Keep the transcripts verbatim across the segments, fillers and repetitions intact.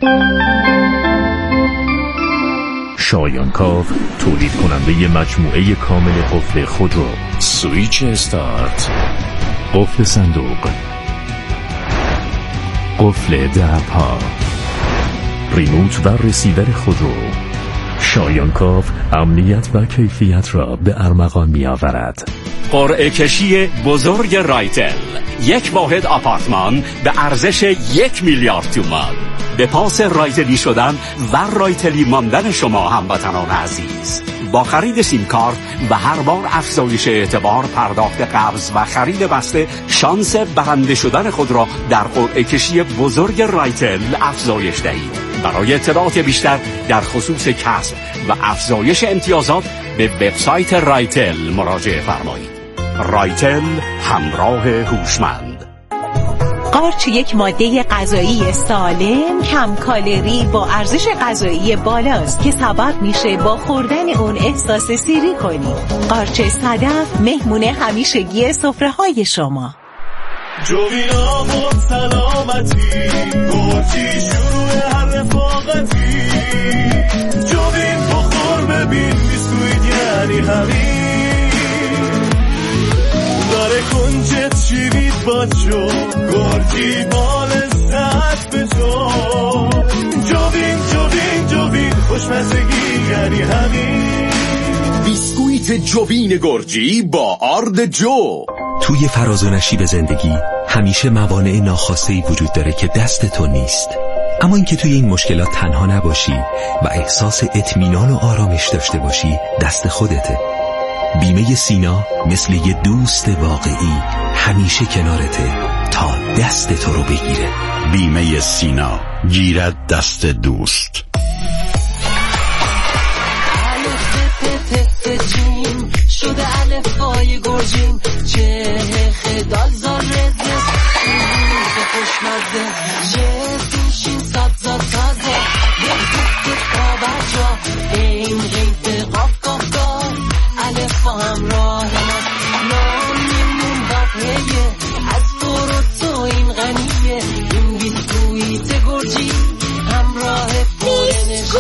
شایانکاو تولید کننده مجموعه کامل قفل خودرو، سویچ استارت، قفل صندوق، قفل درها، ریموت و رسیور خودرو. شایانکاو امنیت و کیفیت را به ارمغان می آورد. قرعه کشی بزرگ رایتل، یک واحد آپارتمان به ارزش یک میلیارد تومان. به پاس رایتلی شدن و رایتلی ماندن شما هموطنان عزیز، با خرید سیم کارت و هر بار افزایش اعتبار، پرداخت قبض و خرید بسته، شانس برنده شدن خود را در قرعه کشی بزرگ رایتل افزایش دهید. برای اطلاعات بیشتر در خصوص کسب و افزایش امتیازات به وبسایت رایتل مراجعه فرمایید. رایتل، همراه هوشمند. قارچ یک ماده غذایی سالم، کم کالری با ارزش غذایی بالاست که سبب میشه با خوردن اون احساس سیری کنی. قارچ صدف، مهمون همیشگی سفره‌های شما. جوینا بود سلامتی، گرچی شروع هر رفاقتی. جوین بخور ببین بیسکویت یعنی همین. داره کنجت شیرید با جو، گرچی بالستت به جو. جوین جوین جوین خوشمزگی یعنی همین. بیسکویت جوین گرجی با آرد جو. توی فراز و نشیب زندگی همیشه موانع ناخواسته وجود داره که دست تو نیست، اما اینکه توی این مشکلات تنها نباشی و احساس اطمینان و آرامش داشته باشی دست خودته. بیمه سینا مثل یه دوست واقعی همیشه کنارته تا دست تو رو بگیره. بیمه سینا، گیرد دست دوست. شده الفای گرجین، چه خدال زاره زست خوشمزه، چه سوشین ساد زاد تازه، یه تا بچا این غیب قاف قاف قاف. الفا همراه نام میمون قافهیه، از تو رو تو این غنیه. این بیسکویت گرجی همراه پرنشی.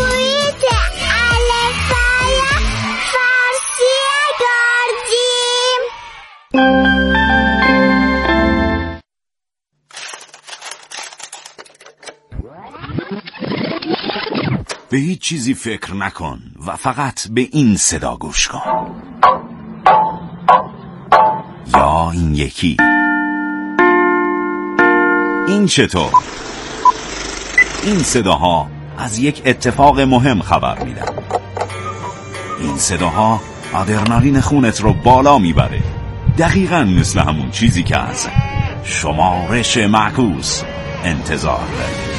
به هیچ چیزی فکر نکن و فقط به این صدا گوش کن، یا این یکی. این چطور؟ این صداها از یک اتفاق مهم خبر میدن. این صداها آدرنالین خونت رو بالا میبره، دقیقاً مثل همون چیزی که از شمارش معکوس انتظار داری.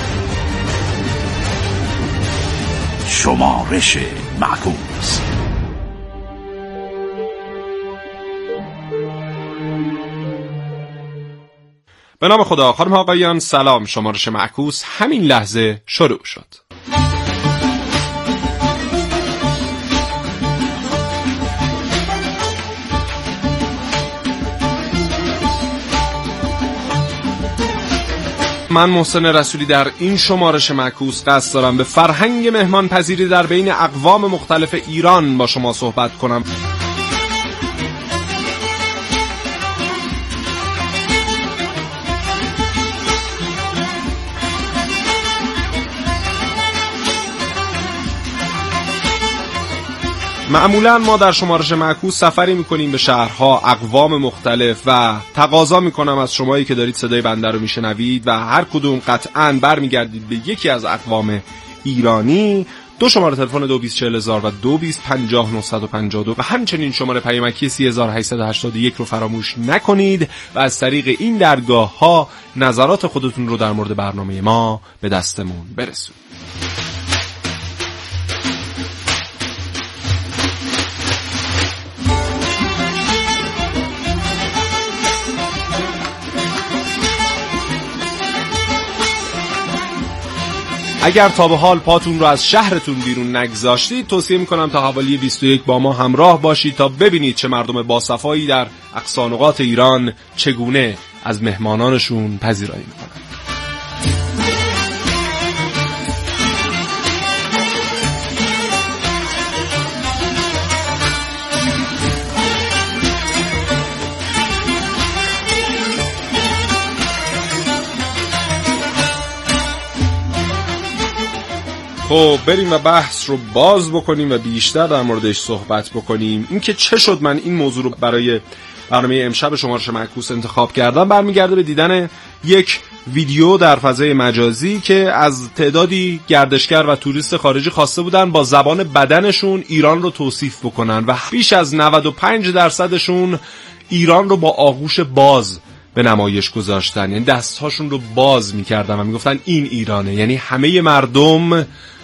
شمارش معکوس. به نام خدا. خانم ها آقایان سلام. شمارش معکوس همین لحظه شروع شد. من محسن رسولی در این شمارش معکوس قصد دارم به فرهنگ مهمان پذیری در بین اقوام مختلف ایران با شما صحبت کنم. معمولا ما در شمارش معکوس سفری میکنیم به شهرها، اقوام مختلف و تقاضا میکنم از شمایی که دارید صدای بنده رو میشنوید و هر کدوم قطعاً برمیگردید به یکی از اقوام ایرانی، دو شماره تلفن دو بیست چهل هزار و دو بیست پنجاه نهصد و پنجاه و دو و همچنین شماره پیامکی سی هزار و هشتصد و هشتاد و یک رو فراموش نکنید و از طریق این درگاه ها نظرات خودتون رو در مورد برنامه ما به دستمون برسونید. اگر تا به حال پاتون رو از شهرتون بیرون نگذاشتید، توصیه میکنم تا حوالی بیست و یک با ما همراه باشید تا ببینید چه مردم باصفایی در اقصانقاط ایران چگونه از مهمانانشون پذیرایی میکنن. خب بریم و بحث رو باز بکنیم و بیشتر در موردش صحبت بکنیم. این که چه شد من این موضوع رو برای برنامه امشب شمارش معکوس انتخاب کردم برمیگرده به دیدن یک ویدیو در فضای مجازی که از تعدادی گردشگر و توریست خارجی خواسته بودن با زبان بدنشون ایران رو توصیف بکنن و بیش از نود و پنج درصدشون ایران رو با آغوش باز به نمایش گذاشتن، یعنی دستهاشون رو باز میکردن و میگفتن این ایرانه. یعنی همه مردم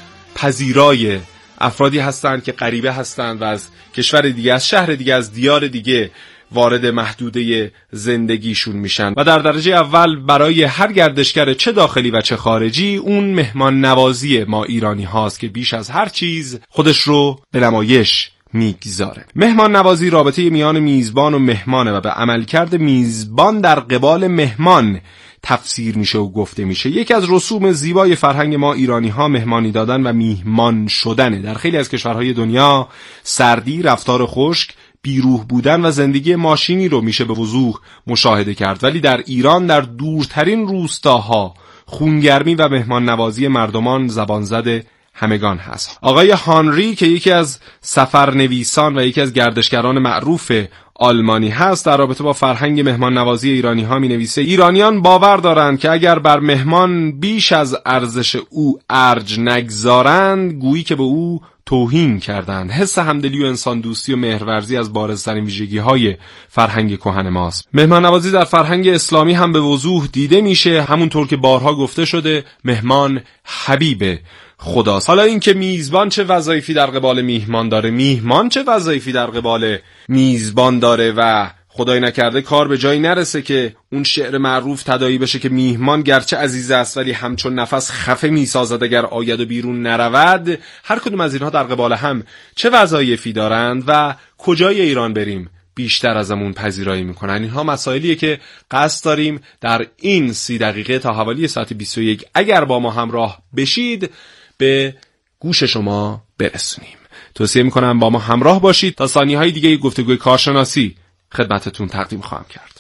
پذیرای افرادی هستند که غریبه هستند و از کشور دیگه، از شهر دیگه، از دیار دیگه وارد محدوده زندگیشون میشن و در درجه اول برای هر گردشگر چه داخلی و چه خارجی اون مهمان نوازی ما ایرانی هاست که بیش از هر چیز خودش رو به نمایش میگذاره. مهمان نوازی رابطه میان میزبان و مهمانه و به عملکرد میزبان در قبال مهمان تفسیر میشه و گفته میشه. یکی از رسوم زیبای فرهنگ ما ایرانی ها مهمانی دادن و میهمان شدنه. در خیلی از کشورهای دنیا سردی، رفتار خشک، بیروح بودن و زندگی ماشینی رو میشه به وضوح مشاهده کرد، ولی در ایران در دورترین روستاها خونگرمی و مهمان نوازی مردمان زبان زده همگان هست. آقای هانری که یکی از سفرنویسان و یکی از گردشگران معروف آلمانی هست در رابطه با فرهنگ مهمان نوازی ایرانی ها می نویسه ایرانیان باور دارند که اگر بر مهمان بیش از ارزش او ارج نگذارند گویی که به او توهین کردند. حس همدلی و انسان دوستی و مهرورزی از بارزترین ویژگی های فرهنگ کهن ماست. مهمان نوازی در فرهنگ اسلامی هم به وضوح دیده میشه، همونطور که بارها گفته شده مهمان حبیب خداست. حالا این که میزبان چه وظایفی در قبال میهمان داره، میهمان چه وظایفی در قبال میزبان داره و خدای نکرده کار به جایی نرسه که اون شعر معروف تداعی بشه که میهمان گرچه عزیز است ولی همچون نفس خفه میسازد اگر آید و بیرون نرود. هر کدوم از اینها در قبال هم چه وظایفی دارند و کجای ایران بریم بیشتر ازمون پذیرایی میکنن. اینها مسائلیه که قصد داریم در این سی دقیقه تا حوالی ساعت بیست و یک اگر با ما همراه بشید به گوش شما برسونیم. توصیه میکنم با ما همراه باشید تا ثانیه های دیگه گفتگوی کارشناسی خدمتتون تقدیم خواهم کرد.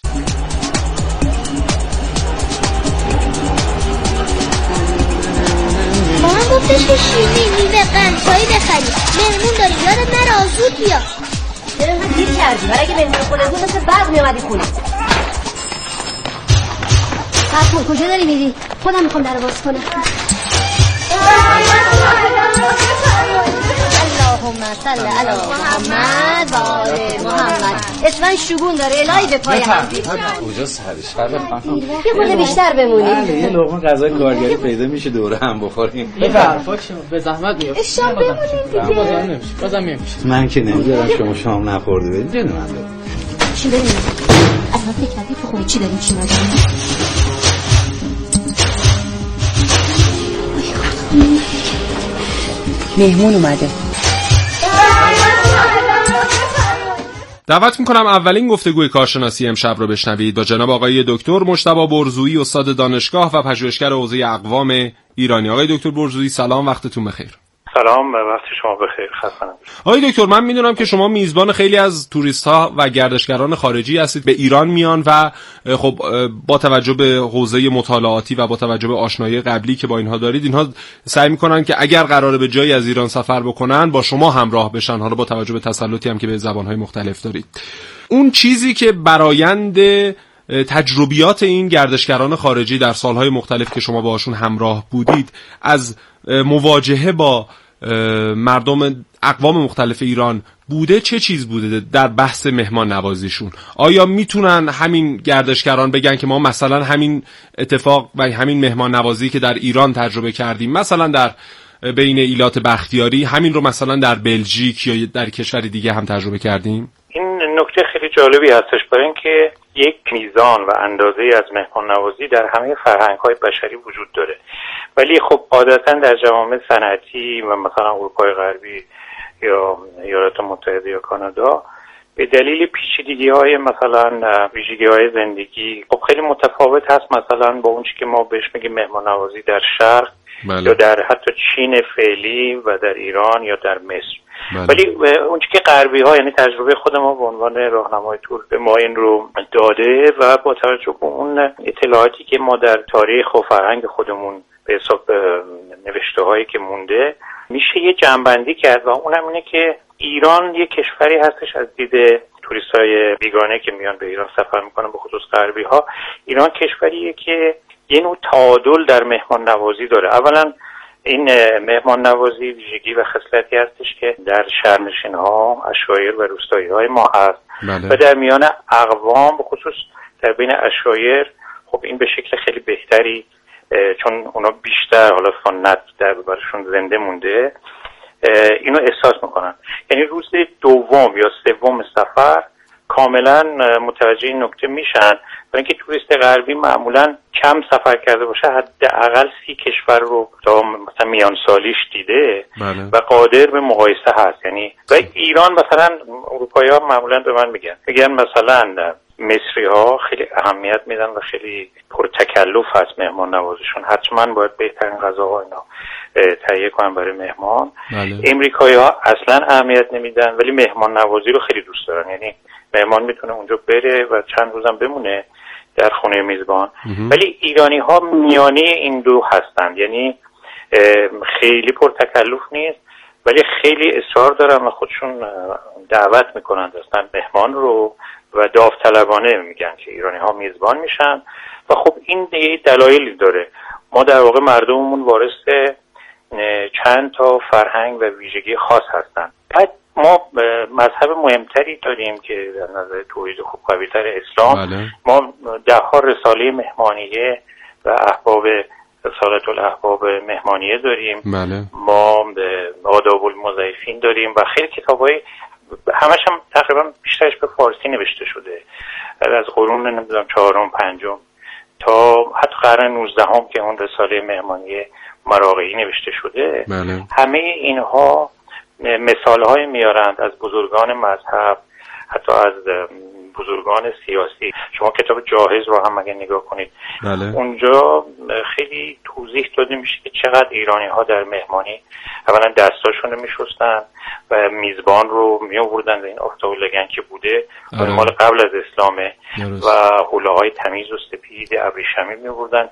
مامان گفتش که شیرینی میوه قند چایی بخری، مهمون داری، یادت نره زود بیا. چرا دیر کردی؟ برای اگه مهمون خونه بود مثل بعد میامدی خونه. فرمون کجا داری میری؟ خودم میخوام در باز کنم. اللهم صل علی محمد و آل محمد. اسمن شگون داره الهی به پای هم. کجا سرش خراب؟ یه خورده بیشتر بمونیم. یه لقمه غذای کارگری پیدا میشه دوره هم بخوریم. به حرفا شما به زحمت میافتید. اشام بمونیم دیگه. بازم نمیشه. بازم نمیشه. من که نمیذارم شما شام نخورده برید جون من. چی بریم؟ اصلا فکر کردی تو خونه چی داریم چی نداریم؟ مهمون اومده. دعوت میکنم اولین گفتگوی کارشناسی امشب رو بشنوید با جناب آقای دکتر مجتبی برزویی، استاد دانشگاه و پژوهشگر حوزه اقوام ایرانی. آقای دکتر برزویی سلام، وقتتون بخیر. سلام، وقت شما بخیر. خسته نباشید. آقای دکتر من میدونم که شما میزبان خیلی از توریست ها و گردشگران خارجی هستید، به ایران میان و خب با توجه به حوزه مطالعاتی و با توجه به آشنایی قبلی که با اینها دارید، اینها سعی میکنن که اگر قراره به جایی از ایران سفر بکنن با شما همراه بشن، حالا با توجه به تسلطی هم که به زبانهای مختلف دارید. اون چیزی که برآیند تجربیات این گردشگران خارجی در سالهای مختلف که شما باشون همراه بودید از مواجهه با مردم اقوام مختلف ایران بوده، چه چیز بوده در بحث مهمان نوازیشون؟ آیا میتونن همین گردشگران بگن که ما مثلا همین اتفاق و همین مهمان نوازی که در ایران تجربه کردیم مثلا در بین ایلات بختیاری همین رو مثلا در بلژیک یا در کشور دیگه هم تجربه کردیم؟ این نکته خیلی جالبی هستش، برای اینکه یک میزان و اندازه از مهمان نوازی در همه فرهنگ‌های بشری وجود داره، ولی خب عادتاً در جوامع صنعتی و مثلا اروپای غربی یا ایالات متحده یا کانادا به دلیل پیچیدگی‌های مثلا ویژگی‌های زندگی خب خیلی متفاوت هست مثلا با اون چیزی که ما بهش میگیم مهمان نوازی در شرق بله. یا در حتی چین فعلی و در ایران یا در مصر. بله. ولی اون چیزی که غربی ها یعنی تجربه خود ما به عنوان راهنمای تور به ما این رو داده و با توجه به اون اطلاعاتی که ما در تاریخ و فرهنگ خودمون به حساب نوشته هایی که مونده میشه یه جمع‌بندی کرد و اونم اینه که ایران یه کشوری هستش از دید توریستای بیگانه که میان به ایران سفر میکنن، به خصوص غربی ها. ایران کشوریه که یه نوع تعادل در مهمان نوازی داره. اولا این مهمان نوازی ویژگی و خصلتی هستش که در شهرنشین ها، عشایر و روستایی های ما هست. بله. و در میان اقوام به خصوص در بین عشایر خب این به شکل خیلی بهتری، چون اونا بیشتر حالا سنت در برشون زنده مونده، اینو احساس میکنن. یعنی روز دوم یا سوم سفر کاملا متوجه این نکته میشن، برای اینکه توریست غربی معمولا کم سفر کرده باشه، حداقل سی کشور رو تا مثلا میان سالیش دیده. بله. و قادر به مقایسه هست. یعنی و ایران مثلا اروپایی ها معمولا به من میگن میگن مثلا مصری ها خیلی اهمیت میدن و خیلی پرتکلف هست مهمان نوازیشون، حتما باید بهترین غذاها اینا تهیه کنن برای مهمان. بله. امریکایی ها اصلا اهمیت نمیدن ولی مهمان نوازی رو خیلی دوست دارن. یعنی مهمان میتونه اونجا بره و چند روزم بمونه در خونه میزبان. ولی ایرانی ها میانه این دو هستند، یعنی خیلی پرتکلف نیست ولی خیلی اصرار دارن و خودشون دعوت میکنن اصلا مهمان رو و داوطلبانه میگن که ایرانی ها میزبان میشن و خب این دیگه دلایلی داره. ما در واقع مردممون وارث چند تا فرهنگ و ویژگی خاص هستن. بعد ما مذهب مهمتری داریم که در نظر توحید خوب قوی‌تر اسلام. بله. ما ده ها رساله مهمانیه و احباب رسالت الاحباب مهمانیه داریم. بله. ما آداب المضیفین داریم و خیلی کتابای همش هم تقریبا بیشترش به فارسی نوشته شده از قرون نمیدونم چهارم پنجم تا حتی قرن نوزدهم که اون رساله مهمانیه مراغه‌ای نوشته شده. بله. همه اینها مثال‌های میارند از بزرگان مذهب، حتی از بزرگان سیاسی. شما کتاب جاهز رو هم اگه نگاه کنید. بله. اونجا خیلی توضیح داده میشه که چقدر ایرانی ها در مهمانی اولا دستاشون رو میشستن و میزبان رو میآوردن. این آفتاب لگن که بوده مال قبل از اسلامه و حوله تمیز و سپید ابریشمی میآوردن،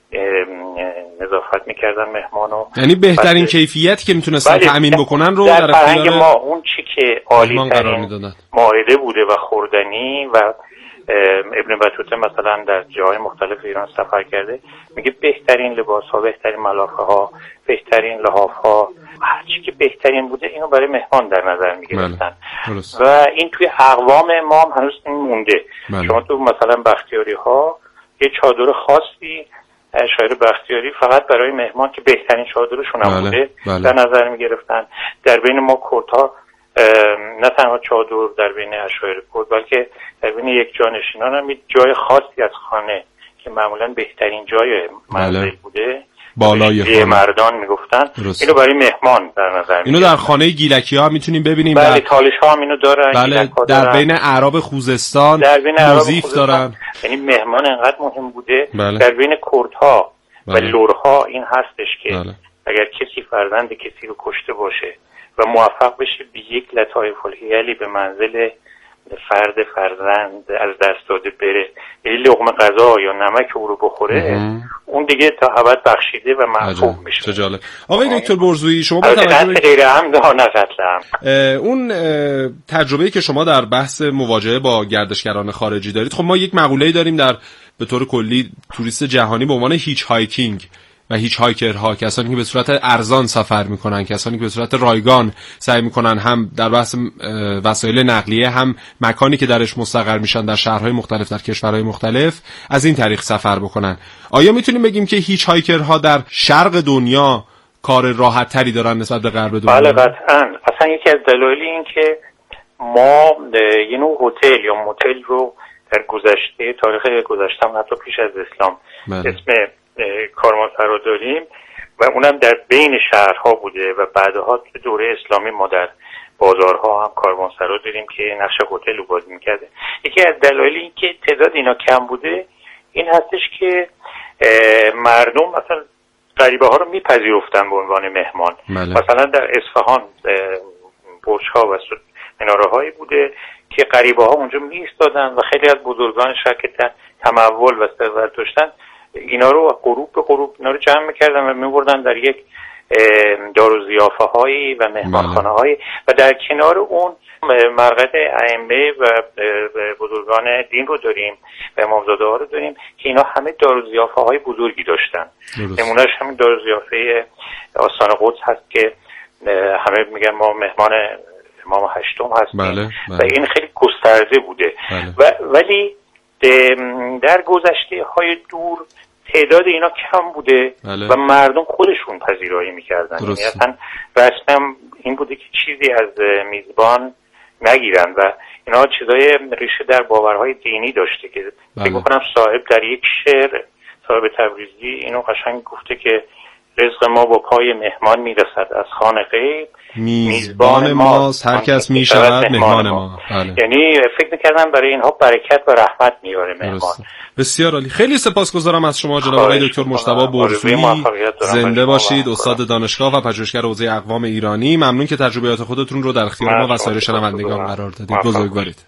نظافت میکردن مهمانو. یعنی بهترین کیفیت که میتونستن تأمین بکنن رو در فرهنگ ما اون چی که عالی ترین مائده بوده و خوردنی و ابن بطوطه مثلا در جاهای مختلف ایران سفر کرده میگه بهترین لباس ها، بهترین ملافه ها، بهترین لحاف ها، هر چی که بهترین بوده اینو برای مهمان در نظر میگرفتن. و این توی اقوام ما هم هنوز این مونده. بله. شما تو مثلا بختیاری ها یه چادر خاصی شاعر بختیاری فقط برای مهمان که بهترین چادرشون هم بوده. بله. در نظر میگرفتن. در بین ما کردها نه تنها چادر در بین اشاعره کرد بلکه در بین یک جانشینان هم جای خاصی از خانه که معمولا بهترین جای منزل. بله. بوده بالای خانه مردان میگفتن درست. اینو برای مهمان در نظر اینو در خانه گیلکی ها میتونیم ببینیم. بله تالش ها هم اینو دارن. بله در بین اعراب خوزستان موزیف دارن. یعنی مهمان انقدر مهم بوده. بله. در بین کردها بله. و لورها این هستش که بله. اگر کسی فرزند کسی رو کشته باشه و موفق بشه به یک لطایف الحیلی به منزل فرد فرزند از دست داده بره، یه لقمه غذا یا نمک او رو بخوره، اه. اون دیگه تا ابد بخشیده و معفو میشه. چه جالب. آقای دکتر برزویی شما با توجه غیر هم نه قتل اون تجربه‌ای که شما در بحث مواجهه با گردشگران خارجی دارید، خب ما یک مقوله‌ای داریم در به طور کلی توریست جهانی به عنوان هیچ هایکینگ و هیچ هایکرها، کسانی که به صورت ارزان سفر میکنن، کسانی که به صورت رایگان سعی میکنن هم در بحث وسایل نقلیه هم مکانی که درش مستقر میشن در شهرهای مختلف در کشورهای مختلف از این طریق سفر بکنن. آیا میتونیم بگیم که هیچ هایکرها در شرق دنیا کار راحت تری دارن نسبت به غرب دنیا؟ بله قطعاً. اصلا یکی از دلایل این که ما یه نوع هتل یا موتل رو در گذشته تاریخ گذشته هم حتی پیش از اسلام بله. اسم کاروانسرا داریم و اونم در بین شهرها بوده و بعدها دوره اسلامی ما در بازارها هم کاروانسرا داریم که نقش هتل رو بازی میکرده. یکی از دلایل این که تعداد اینا کم بوده این هستش که مردم مثلا غریبه ها رو میپذیرفتن به عنوان مهمان. بله. مثلا در اصفهان برج‌ها و مناره‌هایی بوده که غریبه‌ها اونجا می‌ایستادن و خیلی از بزرگان شهر که تمول و ثروت داشتن اینا رو غروب به غروب اینا رو جمع می‌کردن و می‌بردن در یک دار و ضیافه‌هایی و مهمانخانه‌هایی و در کنار اون مرقد ائمه و بزرگان دین رو داریم و امامزاده‌ها رو داریم که اینا همه دار و ضیافه‌های بزرگی داشتن. نمونهش همین دار و ضیافه آستان قدس هست که همه میگن ما مهمان امام هشتم هستیم. بله، بله. و این خیلی گسترده بوده. بله. و ولی در گذشته های دور تعداد اینا کم بوده. بله. و مردم خودشون پذیرایی میکردن. یعنی اصلا رسم این بوده که چیزی از میزبان نگیرن و اینا چیزای ریشه در باورهای دینی داشته که بله. فکر میکنم صاحب در یک شعر صاحب تبریزی اینو قشنگ گفته که رزق ما با پای مهمان میرسد از خانه غیب میزبان ماست هر کس میشود مهمان ما. بله. یعنی فکر میکردم برای اینها برکت و رحمت میاره مهمان. بسیار عالی. خیلی سپاسگزارم از شما جناب آقای دکتر مجتبی برزویی. زنده باشید، استاد دانشگاه و پژوهشگر حوزه اقوام ایرانی. ممنون که تجربیات خودتون رو در اختیار ما و سایر شنوندگان قرار دادید. بزرگوارید.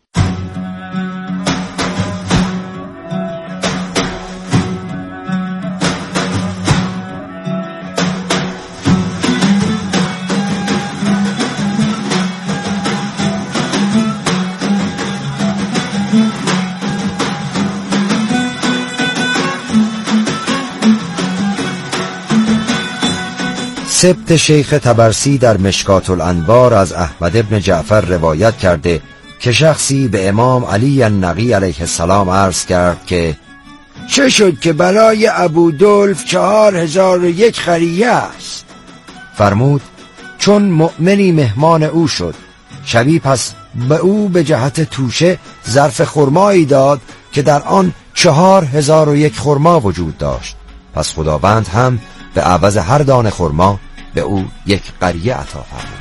سبت شیخ طبرسی در مشکات الانوار از احمد بن جعفر روایت کرده که شخصی به امام علی النقی علیه السلام عرض کرد که چه شد که برای ابودلف چهار هزار و یک خریه است؟ فرمود چون مؤمنی مهمان او شد، شبی پس به او به جهت توشه ظرف خرمایی داد که در آن چهار هزار و یک خرما وجود داشت. پس خداوند هم به عوض هر دانه خرما به او یک قریه عطا فرمود.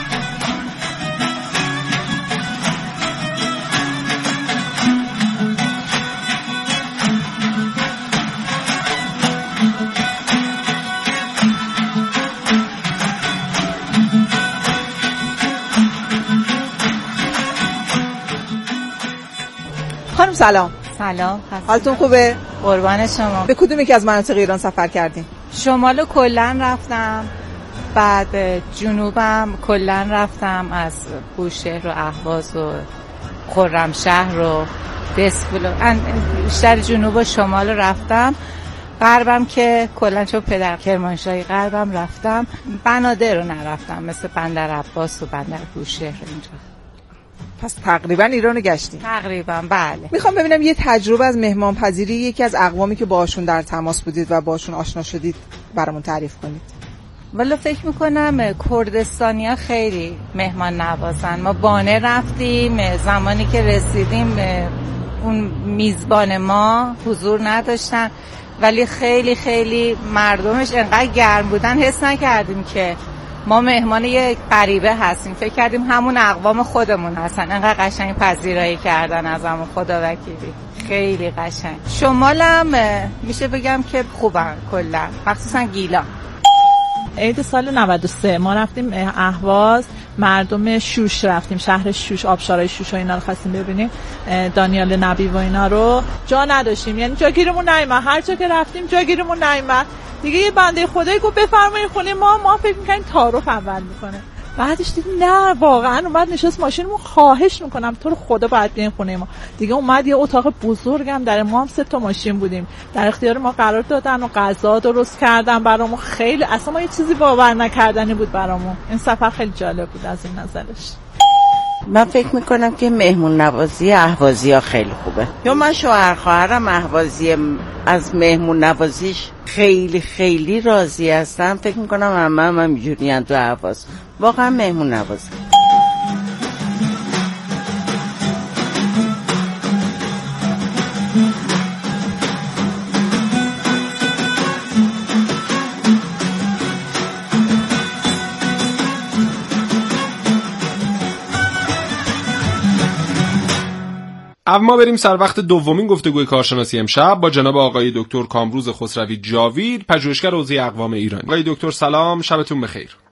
خانم سلام. سلام. حالتون خوبه؟ قربان شما. به کدوم یکی از مناطق ایران سفر کردین؟ شمالو کلن رفتم، بعد جنوبم کلن رفتم، از بوشهر و اهواز و خرمشهر و دسفول، بیشتر جنوب و شمال رفتم. غربم که کلن چون پدر کرمانشاهی غربم رفتم. بنادر رو نرفتم مثل بندر عباس و بندر بوشهر اینجا. پس تقریبا ایرانو گشتیم. تقریبا بله. میخوام ببینم یه تجربه از مهمان پذیری یکی از اقوامی که باشون در تماس بودید و باشون آشنا شدید برامون تعریف کنید. والا فکر میکنم کردستانیا خیلی مهمان نوازن. ما بانه رفتیم، زمانی که رسیدیم اون میزبان ما حضور نداشتن، ولی خیلی خیلی مردمش انقدر گرم بودن حس نکردیم که ما مهمان یک غریبه هستیم. فکر کردیم همون اقوام خودمون هستن. انقدر قشنگ پذیرایی کردن از همون، خدا وکیلی خیلی قشنگ. شمالم میشه بگم که خوبن کلا، مخصوصا گیلان. عید سال نود و سه ما رفتیم اهواز، مردم شوش رفتیم، شهر شوش، آبشارهای شوش و اینا رو خواستیم ببینیم، دانیال نبی و اینا رو. جا نداشتیم، یعنی جاگیرمون نیومد، هر جا که رفتیم جاگیرمون نیومد. دیگه یه بنده خدایی گفت بفرمایید خونه ما، ما فکر می‌کنیم تعارف اول میکنه. بعدش دیدیم نه واقعا اومد نشست ماشینمون، خواهش میکنم تو رو خدا باید بیاین خونه ما. دیگه اومد یه اتاق بزرگم در ما هم سه تا ماشین بودیم، در اختیار ما قرار دادن و غذا درست کردن برامون. خیلی اصلا ما یه چیزی باور نکردنی بود برامون. این سفر خیلی جالب بود از این نظرش. من فکر میکنم که مهمون نوازی اهوازی ها خیلی خوبه. یا من شوهر خواهرم اهوازی، از مهمون نوازیش خیلی خیلی راضی هستم. فکر میکنم همه هم همینجوری هم تو اهواز واقعا مهمون نوازی. اما بریم سر وقت دومین گفتگوی کارشناسی امشب با جناب آقای دکتر کامروز خسروی جاوید، پژوهشگر حوزه اقوام ایرانی. آقای دکتر سلام، شبتون بخیر.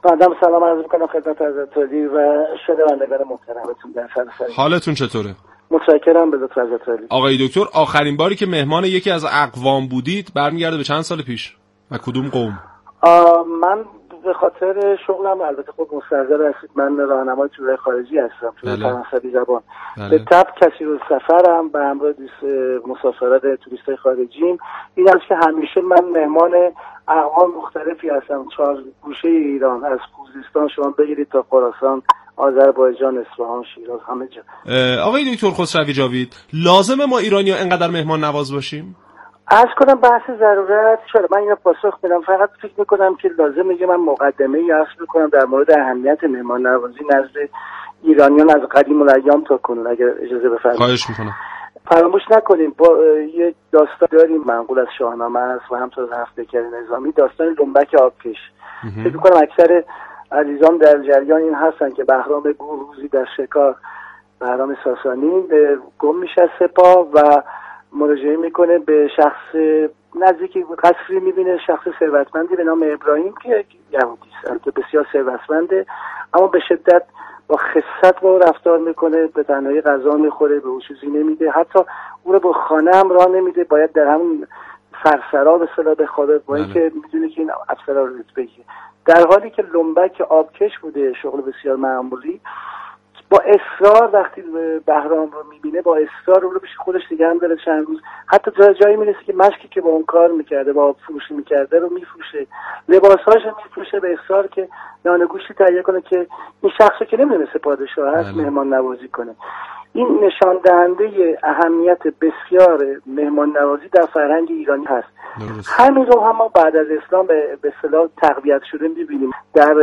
بعدم سلام عرض میکنم خدمت حضرت عالی و شنوندگان محترمتون در سر. حالتون چطوره؟ متشکرم به لطف حضرت عالی. آقای دکتر، آخرین باری که مهمان یکی از اقوام بودید برمیگرده به چند سال پیش و کدوم قوم؟ من به خاطر شغلم البته خود مستحضر هستید من راهنمای تورهای خارجی هستم توی فرانسوی زبان. بله. به تبع کثیر السفرم به همراه مسافرات توریستای خارجیم. این است که همیشه من مهمان اقوام مختلفی هستم. چهار گوشه ایران، از خوزستان شما بگیرید تا خراسان، آذربایجان، اصفهان، شیراز، همه جا. آقای دکتر خسروی جاوید، لازمه ما ایرانی‌ها اینقدر مهمان نواز باشیم؟ عرض کنم بحث ضرورت چرا من اینو پاسخ بدم. فقط فکر میکنم که لازمه که من مقدمه‌ای عرض بکنم در مورد اهمیت مهمان نوازی نزد ایرانیان از قدیم الایام تا کنون، اگر اجازه بفرمایید. خواهش میکنم. فراموش نکنیم با یه داستان داریم منقول از شاهنامه است و همطور از هفته کری نظامی، داستان لنبک آبکش. فکر میکنم اکثر عزیزان در جریان این هستن که بهرام گور روزی در شکار، بهرام ساسانی گم میشه سپاه و مراجعه میکنه به شخص نزدیکی قصری، میبینه شخص ثروتمندی به نام ابراهیم که یهودی است، بسیار ثروتمنده اما به شدت با خست با رفتار میکنه، به تنهایی غذا میخوره، به او چیزی نمیده، حتی او رو به خانه هم راه نمیده، باید در همون فرسرا به اصطلاح بخوابه با اینکه میدونه که این افسرا رتبه‌ایه، در حالی که لنبک آبکش بوده، شغل بسیار معمولی. با اصرار وقتی بهرام رو میبینه با اصرار رو پیش خودش نگه هم داره چند روز، حتی تا جایی میرسه که مشکی که با اون کار میکرده، با فروشی میکرده رو میفروشه، لباساش رو میفروشه به اصرار که نان گوشتی تهیه کنه که این شخصی که نمیدونسته پادشاه هست مهمان نوازی کنه. این نشان دهنده اهمیت بسیار مهمان نوازی در فرهنگ ایرانی هست. همین رو هم ما بعد از اسلام به اصطلاح تقویت شده می‌بینیم در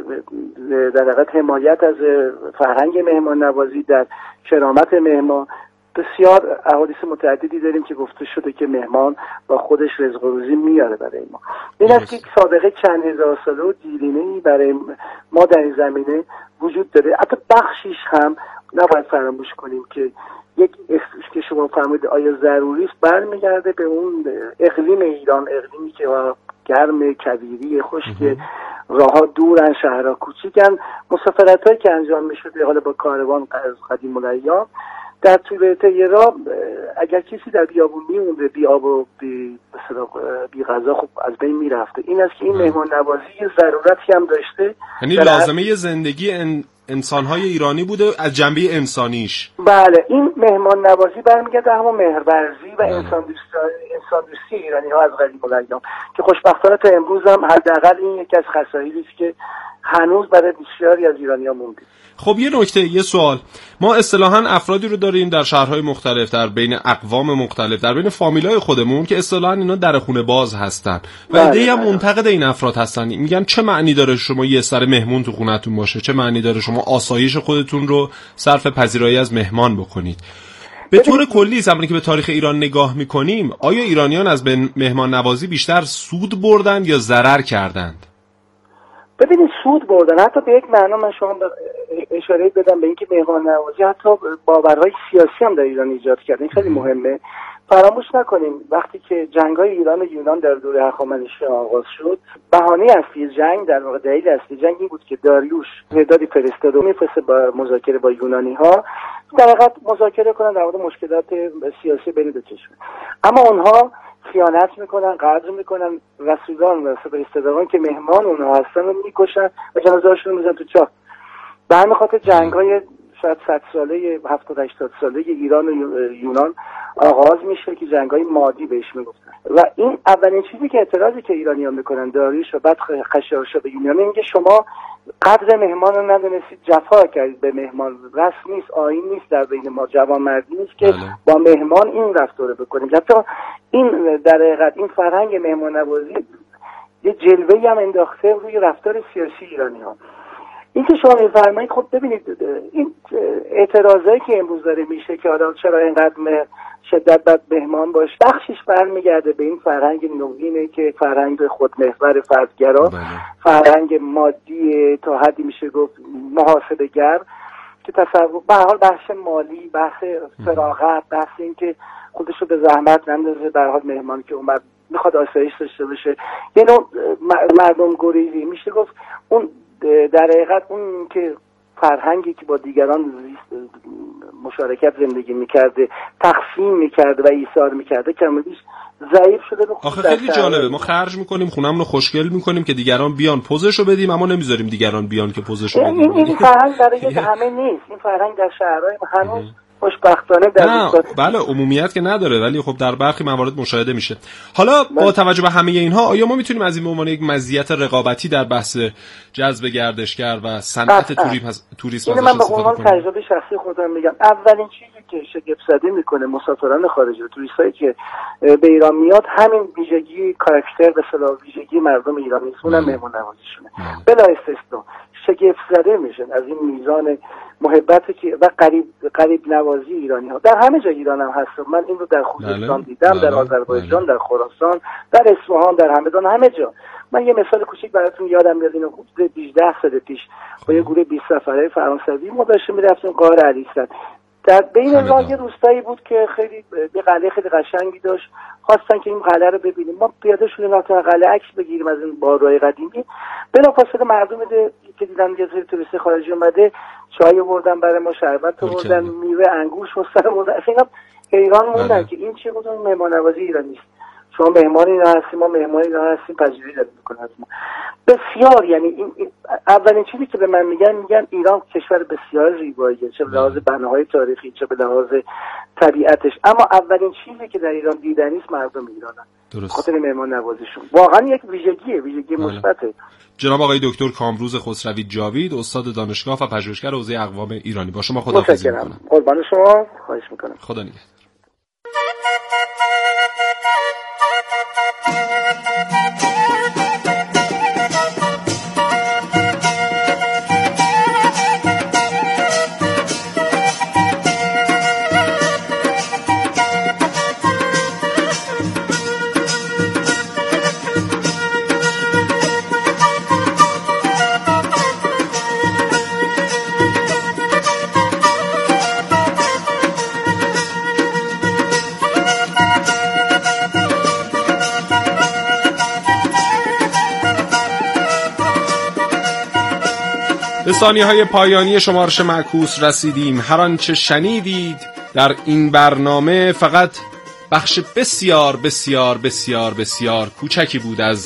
در حقیقت حمایت از فرهنگ مهمان نوازی، در کرامت مهمان. بسیار احادیث متعددی داریم که گفته شده که مهمان با خودش رزق و روزی میاره برای ما. این است که سابقه چند هزار ساله و دیرینه‌ای برای ما در این زمینه وجود داره. حتی بخشیش هم نباید فراموش کنیم که یک که شما فرمودید آیا ضروری است، برمیگرده به اون اقلیم ایران، اقلیمی که گرم، کویری، خشک، راه‌ها دورن، شهرها کوچیکن. مسافرت‌هایی که انجام می‌شده حالا با کاروان از قدیم الایام در طول طی راه، اگر کسی در بیابون میمونده، بی آب و بی بی غذا، خب از بین میرفته. این است که این مهمان نوازی ضرورتی هم داشته، یعنی لازمه زندگی ان... انسان‌های ایرانی بوده از جنبه انسانیش. بله، این مهمان نوازی برمیگرده همون مهرورزی و انسان دوستی انسان دوستی ایرانی‌ها از قدیم الایام که خوشبختانه تا امروز هم حداقل این یکی از خصایلی است که هنوز برای بسیاری از ایرانی‌ها مونده. خب یه نکته، یه سوال، ما اصطلاحاً افرادی رو داریم در شهرهای مختلف، در بین اقوام مختلف، در بین فامیلای خودمون که اصطلاحاً اینا در خونه باز هستن و عده‌ای هم منتقد این افراد هستن، میگن چه معنی داره شما یه سر مهمون تو خونه‌تون باشه، چه معنی داره شما آسایش خودتون رو صرف پذیرایی از مهمان بکنید. به طور کلی زمانی که به تاریخ ایران نگاه میکنیم، آیا ایرانیان از مهمان نوازی بیشتر سود بردن یا ضرر کردند؟ ببینید سود بردن، حتی به یک معنا من شما اشاره بدم به اینکه مهمان نوازی حتی باورهای سیاسی هم در ایران ایجاد کرده. این خیلی مهمه. فراموش نکنیم وقتی که جنگ‌های ایران و یونان در دوره هخامنشی آغاز شد، بهانه اصلی جنگ، در واقع دلیل اصلی جنگ این بود که داریوش تعدادی فرستاد و میفرسته با مذاکره با یونانی‌ها، در حقیقت مذاکره کنن در مورد مشکلات سیاسی بین دو کشور. اما اونها خیانت میکنن، غدر میکنن، رسولان و فرستادگان که مهمان اونها هستن رو میکشن و جنازه‌هاشون رو میذارن تو چاه. به همین خاطر جنگ‌های شاید صد ساله، هفتاد هشتاد ساله ایران و یونان آغاز میشه که جنگ‌های مادی بهش میگفتن و این اولین چیزی که اعتراضی که ایرانیان میکنن داریوش و بعد خشایارشا به یونان اینکه شما قدر مهمان رو ندونستید، جفا کردید به مهمان. رسم نیست، آیین نیست در بین ما، جوانمردی نیست که با مهمان این رفتار بکنیم. حتی این در حقیقت این فرهنگ مهمان نوازی یه جلوه‌ای هم انداخته روی رفتار سیاسی ایرانی‌ها. این که شما می‌فرمایید، خب ببینید این اعتراضایی که امروز داره میشه که حالا چرا اینقدر شدت بر مهمان باش، بخشش برمیگرده به این فرهنگ نوینه که فرهنگ خودمحور فردگرا، فرهنگ مادی تا حدی میشه گفت محاسبه‌گر که تصور به هر حال بخش مالی، بخش فراغت، بخش این که خودش رو به زحمت نندازه، به هر حال مهمان که اومد میخواد آسایش داشته باشه، یه نوع مردم گریزی میشه گفت. اون در حقیقت اون که فرهنگی که با دیگران مشارکت زندگی میکرده، تقسیم میکرده و ایثار میکرده کمابیش ضعیف شده. آخه خیلی جالبه، ما خرج میکنیم خونمون رو خوشگل میکنیم که دیگران بیان پوزشو بدیم، اما نمیذاریم دیگران بیان که پوزشو بدیم. این این فرهنگ برای همه نیست، این فرهنگ در شهرهای هنوز خوشبختانه در بله عمومیت که نداره، ولی خب در برخی موارد مشاهده میشه. حالا با توجه به همه اینها آیا ما میتونیم از این به عنوان یک مزیت رقابتی در بحث جذب گردشگر و صنعت توریسم ازش استفاده کنیم؟ من به عنوان تجربه شخصی خودم میگم اولین چیزی که شگفت زده میکنه مسافران خارجی و توریستایی که به ایران میاد همین ویژگی کاراکتر به اصطلاح ویژگی مردم ایرانی است، اونم مهمون نوازیشونه. بلا استثنا شگفت زده میشن از این میزان محبتی که و قریب قریب نوازی ایرانی ها در همه جا ایران هم هست. من این رو در خوزستان دیدم، در آذربایجان، در خراسان، در اصفهان، در همدان، همه جا. من یه مثال کوچیک براتون یادم میاد، اینو حدود هجده سال پیش با یه گروه بیست نفره فرانسوی ما داشتیم میرفتیم غار علیسد. در بین راه یه روستایی بود که خیلی یه قلعه خیلی قشنگی داشت، خواستن که این قلعه رو ببینیم. ما پیاده شدیم رفتیم قلعه عکس بگیریم از این بارهای قدیمی. بلافاصله مردم که دیدن یه سری توریست خارجی اومده چای آوردن برای ما، شربت آوردن، میوه انگور شستن آوردن. اصلا ایران موندن که این چه قدر مهمان‌نوازی ایرانی است. شما مهمانی اینا هستیم، ما مهمانی اینا هستیم، پذیرایی داریم میکنه از ما. بسیار یعنی این, این اولین چیزی که به من میگن میگن ایران کشور بسیار زیباییه، چه به لحاظ بناهای تاریخی چه به لحاظ طبیعتش، اما اولین چیزی که در ایران دیدنی است مردم ایرانن. درست. خاطر مهمان نوازیشون واقعا یک ویژگیه، ویژگی مثبته. جناب آقای دکتر کامروز خسروی جاوید، استاد دانشگاه و پژوهشگر حوزه اقوام ایرانی، با شما خداحافظی میکنم. قربان شما، خواهش میکنم. خدا نگهدار. به ثانیه‌های پایانی شمارش معکوس رسیدیم. هر آنچه شنیدید در این برنامه فقط بخش بسیار بسیار بسیار بسیار کوچکی بود از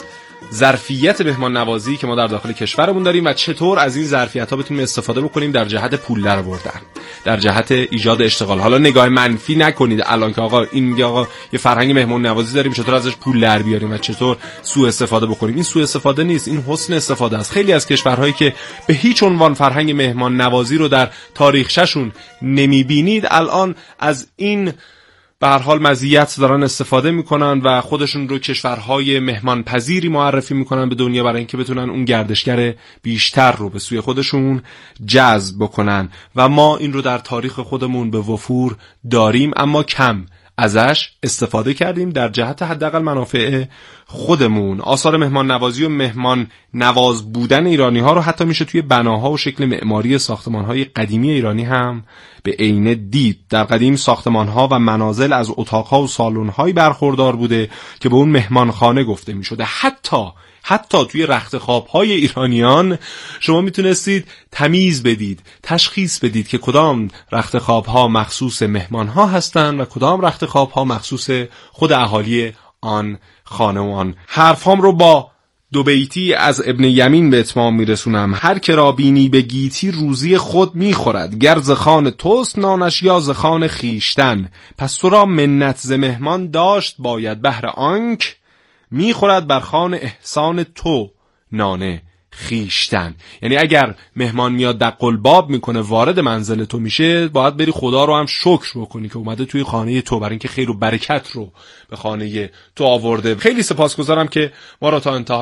ظرفیت مهمان نوازی که ما در داخل کشورمون داریم و چطور از این ظرفیت‌ها بتونیم استفاده بکنیم در جهت پول درآوردن، در جهت ایجاد اشتغال. حالا نگاه منفی نکنید الان که آقا این میگه آقا یه فرهنگ مهمان نوازی داریم چطور ازش پول در بیاریم و چطور سوء استفاده بکنیم. این سوء استفاده نیست، این حسن استفاده است. خیلی از کشورهایی که به هیچ عنوان فرهنگ مهمان نوازی رو در تاریخچه‌شون نمی‌بینید الان از این به هر حال مزیت دارن استفاده میکنن و خودشون رو کشورهای مهمان پذیری معرفی میکنن به دنیا برای اینکه بتونن اون گردشگر بیشتر رو به سوی خودشون جذب بکنن و ما این رو در تاریخ خودمون به وفور داریم، اما کم ازش استفاده کردیم در جهت حداقل منافع خودمون. آثار مهمان نوازی و مهمان نواز بودن ایرانی ها رو حتی میشه توی بناها و شکل معماری ساختمان های قدیمی ایرانی هم به عینه دید. در قدیم ساختمان ها و منازل از اتاق ها و سالن های برخوردار بوده که به اون مهمان خانه گفته میشده. حتی حتی توی رخت خواب‌های ایرانیان شما میتونستید تمیز بدید، تشخیص بدید که کدام رخت خواب‌ها مخصوص مهمان‌ها هستند و کدام رخت خواب‌ها مخصوص خود اهالی آن خانه و آن. حرفام رو با دو بیتی از ابن یمین به اتمام میرسونم. هر که را بینی به گیتی روزی خود میخورد، گر ز خوان توست نانش یا ز خوان خیشتن. پس تو را منت ز مهمان داشت باید، بهر آنک میخورد بر خوان احسان تو نان خیشتن. یعنی اگر مهمان میاد دق الباب میکنه وارد منزل تو میشه، باید بری خدا رو هم شکر بکنی که اومده توی خانه تو، برای اینکه خیر و برکت رو به خانه تو آورده. خیلی سپاسگزارم که ما رو تا انتها